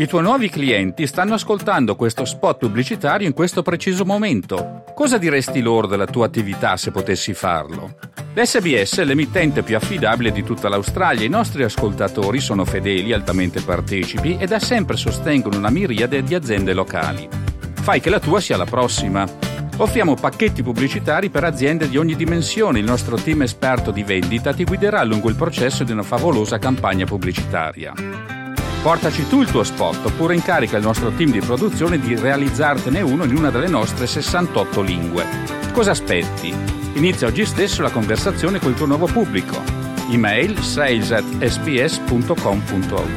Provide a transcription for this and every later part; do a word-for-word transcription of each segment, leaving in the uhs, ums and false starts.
I tuoi nuovi clienti stanno ascoltando questo spot pubblicitario in questo preciso momento. Cosa diresti loro della tua attività se potessi farlo? L'S B S è l'emittente più affidabile di tutta l'Australia. I nostri ascoltatori sono fedeli, altamente partecipi e da sempre sostengono una miriade di aziende locali. Fai che la tua sia la prossima. Offriamo pacchetti pubblicitari per aziende di ogni dimensione. Il nostro team esperto di vendita ti guiderà lungo il processo di una favolosa campagna pubblicitaria. Portaci tu il tuo spot oppure incarica il nostro team di produzione di realizzartene uno in una delle nostre sessantotto lingue. Cosa aspetti? Inizia oggi stesso la conversazione col tuo nuovo pubblico. Email sales at s b s punto com punto a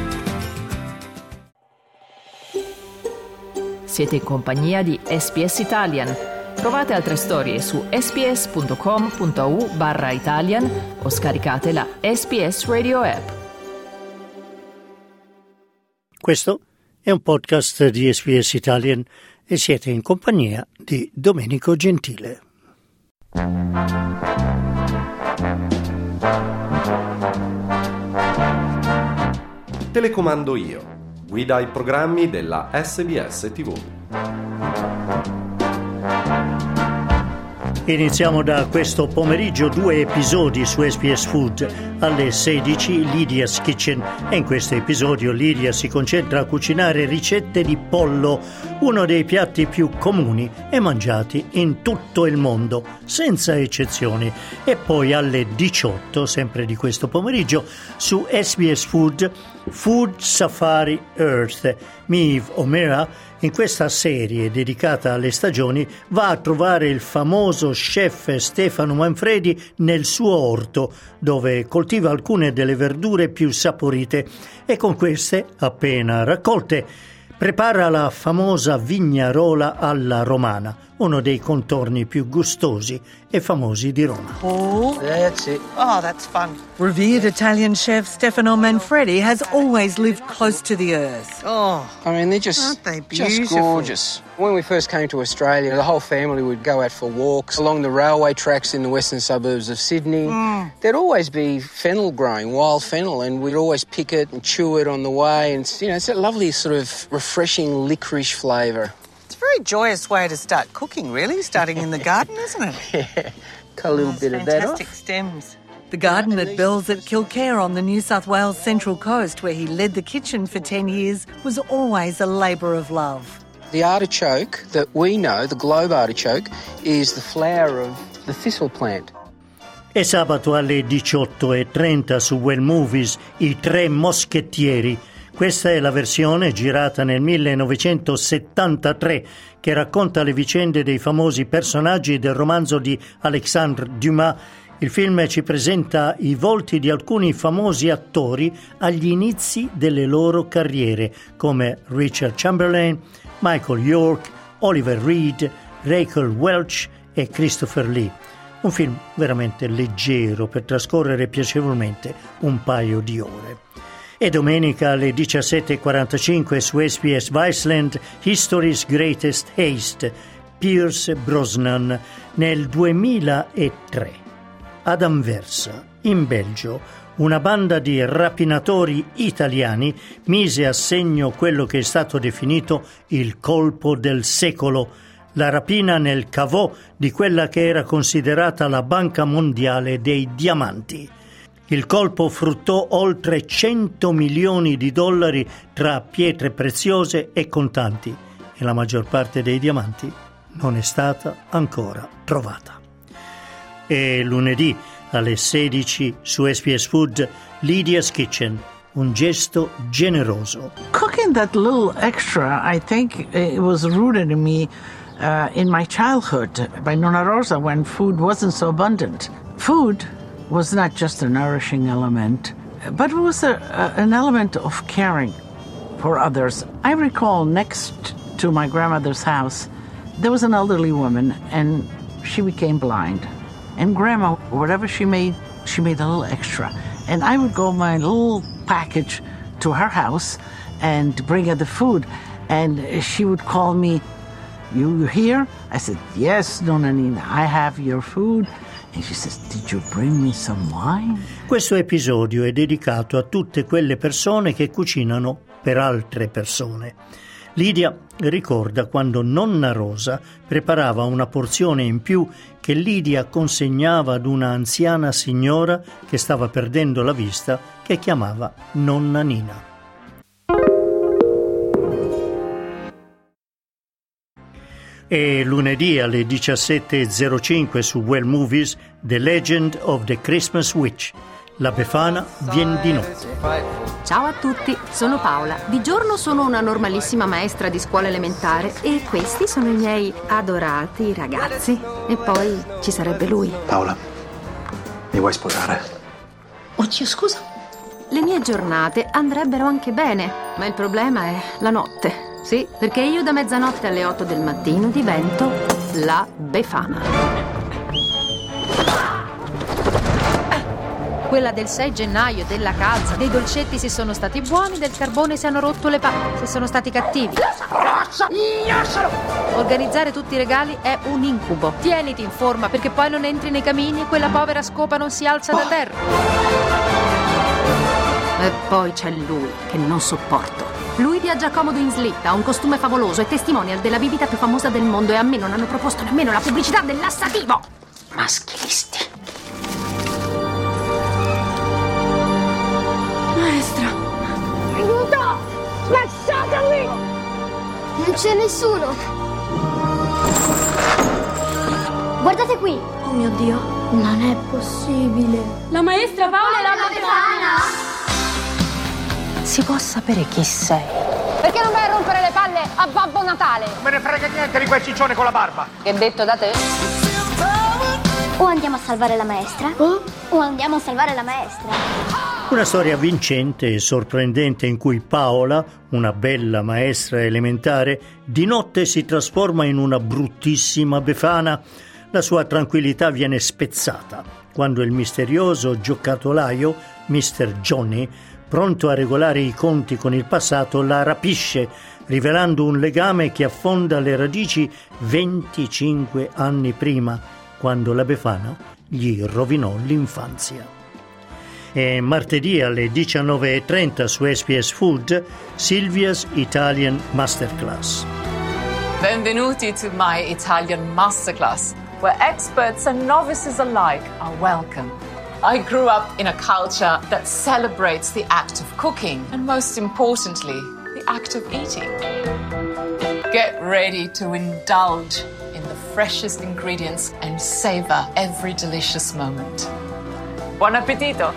u. Siete in compagnia di S B S Italian. Trovate altre storie su sbs.com.au barra Italian o scaricate la S B S Radio app. Questo è un podcast di S B S Italian e siete in compagnia di Domenico Gentile. Telecomando io, guida ai programmi della S B S T V. Iniziamo da questo pomeriggio due episodi su S B S Food. Alle sedici Lydia's Kitchen e in questo episodio Lydia si concentra a cucinare ricette di pollo, uno dei piatti più comuni e mangiati in tutto il mondo, senza eccezioni. E poi alle diciotto, sempre di questo pomeriggio, su S B S Food, Food Safari Earth. Maeve O'Meara, in questa serie dedicata alle stagioni, va a trovare il famoso chef Stefano Manfredi nel suo orto, dove coltiva alcune delle verdure più saporite e con queste, appena raccolte, prepara la famosa vignarola alla romana, uno dei contorni più gustosi e famosi di Roma. Oh, That's it. oh, that's fun. Revered Italian chef Stefano Manfredi has always lived close to the earth. Oh, I mean, they're just, aren't they just beautiful? gorgeous. When we first came to Australia, the whole family would go out for walks along the railway tracks in the western suburbs of Sydney. Mm. There'd always be fennel growing, wild fennel, and we'd always pick it and chew it on the way. And, you know, it's that lovely sort of refreshing licorice flavour. It's a very joyous way to start cooking, really, starting in the garden, isn't it? Yeah, cut a little Those bit of that fantastic off. stems. The garden at Bells at Kilcare on the New South Wales Central Coast, where he led the kitchen for ten years, was always a labour of love. The artichoke that we know, the globe artichoke, is the flower of the thistle plant. E sabato alle diciotto e trenta su Well Movies, I Tre Moschettieri. Questa è la versione girata nel millenovecentosettantatré che racconta le vicende dei famosi personaggi del romanzo di Alexandre Dumas. Il film ci presenta i volti di alcuni famosi attori agli inizi delle loro carriere, come Richard Chamberlain, Michael York, Oliver Reed, Rachel Welch e Christopher Lee. Un film veramente leggero per trascorrere piacevolmente un paio di ore. E domenica alle diciassette e quarantacinque su S B S Viceland, History's Greatest Haste, Pierce Brosnan, nel duemilatré. Ad Anversa, in Belgio, una banda di rapinatori italiani mise a segno quello che è stato definito il colpo del secolo, la rapina nel caveau di quella che era considerata la Banca Mondiale dei Diamanti. Il colpo fruttò oltre cento milioni di dollari tra pietre preziose e contanti e la maggior parte dei diamanti non è stata ancora trovata. E lunedì alle sedici su S B S Food, Lydia's Kitchen, un gesto generoso. Cooking that little extra, I think it was rooted in me uh, in my childhood by Nonna Rosa when food wasn't so abundant. Food was not just a nourishing element, but it was a, a, an element of caring for others. I recall next to my grandmother's house, there was an elderly woman and she became blind. And Grandma, whatever she made, she made a little extra. And I would go my little package to her house and bring her the food. And she would call me, "You here?" I said, "Yes, Donna Nina, I have your food." And she says, "Did you bring me some wine?" Questo episodio è dedicato a tutte quelle persone che cucinano per altre persone. Lidia ricorda quando nonna Rosa preparava una porzione in più che Lidia consegnava ad una anziana signora che stava perdendo la vista, che chiamava nonna Nina. E lunedì alle diciassette e zero cinque su Well Movies, The Legend of the Christmas Witch. La Befana viene di notte. Ciao a tutti, sono Paola. Di giorno sono una normalissima maestra di scuola elementare e questi sono i miei adorati ragazzi. E poi ci sarebbe lui. Paola, mi vuoi sposare? Oddio, scusa. Le mie giornate andrebbero anche bene, ma il problema è la notte. Sì, perché io da mezzanotte alle otto del mattino divento la Befana. Quella del sei gennaio, della calza, dei dolcetti se sono stati buoni, del carbone se hanno rotto le palle, se sono stati cattivi. Organizzare tutti i regali è un incubo. Tieniti in forma perché poi non entri nei camini e quella povera scopa non si alza da terra. E poi c'è lui, che non sopporto. Lui viaggia comodo in slitta, ha un costume favoloso, è testimonial della bibita più famosa del mondo e a me non hanno proposto nemmeno la pubblicità del lassativo. Maschilisti. Maestra! Aiuto! Lasciatemi! Non c'è nessuno! Guardate qui! Oh mio Dio! Non è possibile! La maestra Paola è la, la Befana! Si può sapere chi sei? Perché non vai a rompere le palle a Babbo Natale? Non me ne frega niente di quel ciccione con la barba! Che detto da te? O andiamo a salvare la maestra, oh? o andiamo a salvare la maestra. Una storia vincente e sorprendente in cui Paola, una bella maestra elementare, di notte si trasforma in una bruttissima Befana. La sua tranquillità viene spezzata quando il misterioso giocattolaio, mister Johnny, pronto a regolare i conti con il passato, la rapisce, rivelando un legame che affonda le radici venticinque anni prima, quando la Befana gli rovinò l'infanzia. E martedì alle diciannove e trenta su S B S Food, Silvia's Italian Masterclass. Benvenuti to my Italian Masterclass, where experts and novices alike are welcome. I grew up in a culture that celebrates the act of cooking and, most importantly, the act of eating. Get ready to indulge in the freshest ingredients and savor every delicious moment. Buon appetito!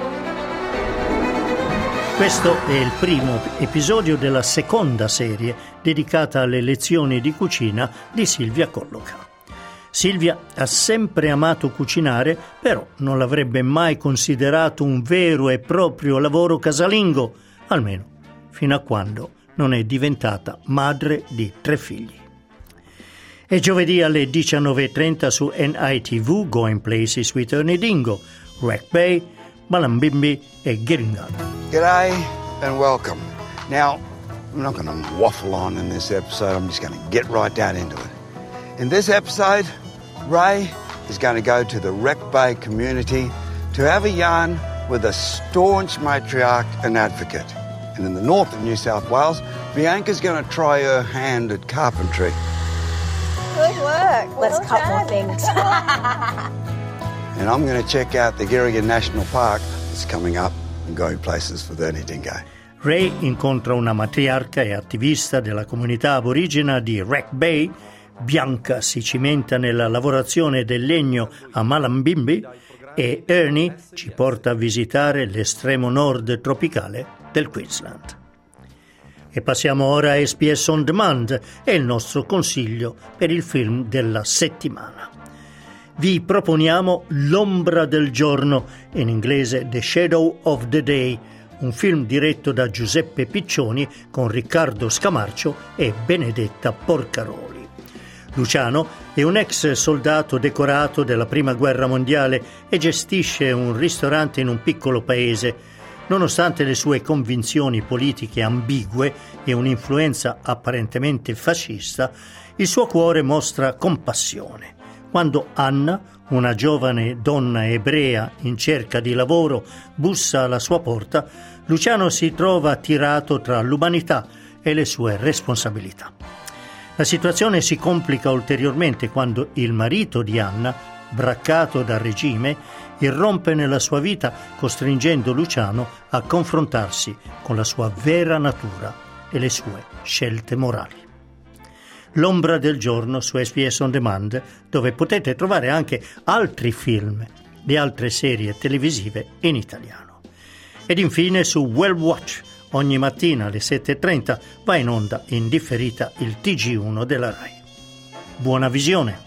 Questo è il primo episodio della seconda serie dedicata alle lezioni di cucina di Silvia Colloca. Silvia ha sempre amato cucinare, però non l'avrebbe mai considerato un vero e proprio lavoro casalingo, almeno fino a quando non è diventata madre di tre figli. E giovedì alle diciannove e trenta su N I T V, Going Places with Ernie Dingo, Wreck Bay, Malambimbi e Giringal. G'day and welcome. Now, I'm not going to waffle on in this episode, I'm just going to get right down into it. In this episode, Ray is going to go to the Wreck Bay community to have a yarn with a staunch matriarch and advocate. And in the north of New South Wales, Bianca's going to try her hand at carpentry. Good work. Let's well cut done. more things. And I'm going to check out the Girrigan National Park that's coming up and Going Places with Ernie Dingo. Ray incontra una matriarca e attivista della comunità aborigena di Wreck Bay. Bianca si cimenta nella lavorazione del legno a Malambimbi e Ernie ci porta a visitare l'estremo nord tropicale del Queensland. E passiamo ora a S B S On Demand e il nostro consiglio per il film della settimana. Vi proponiamo L'ombra del giorno, in inglese The Shadow of the Day, un film diretto da Giuseppe Piccioni con Riccardo Scamarcio e Benedetta Porcaroli. Luciano è un ex soldato decorato della Prima Guerra Mondiale e gestisce un ristorante in un piccolo paese. Nonostante le sue convinzioni politiche ambigue e un'influenza apparentemente fascista, il suo cuore mostra compassione. Quando Anna, una giovane donna ebrea in cerca di lavoro, bussa alla sua porta, Luciano si trova attirato tra l'umanità e le sue responsabilità. La situazione si complica ulteriormente quando il marito di Anna, braccato dal regime, irrompe nella sua vita costringendo Luciano a confrontarsi con la sua vera natura e le sue scelte morali. L'ombra del giorno su S B S On Demand, dove potete trovare anche altri film di altre serie televisive in italiano. Ed infine su World Watch, ogni mattina alle sette e trenta va in onda in differita il T G uno della Rai. Buona visione!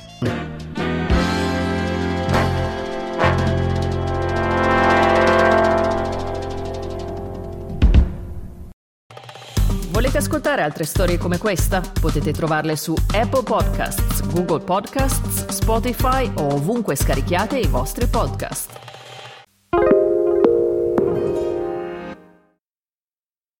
Volete ascoltare altre storie come questa? Potete trovarle su Apple Podcasts, Google Podcasts, Spotify o ovunque scarichiate i vostri podcast.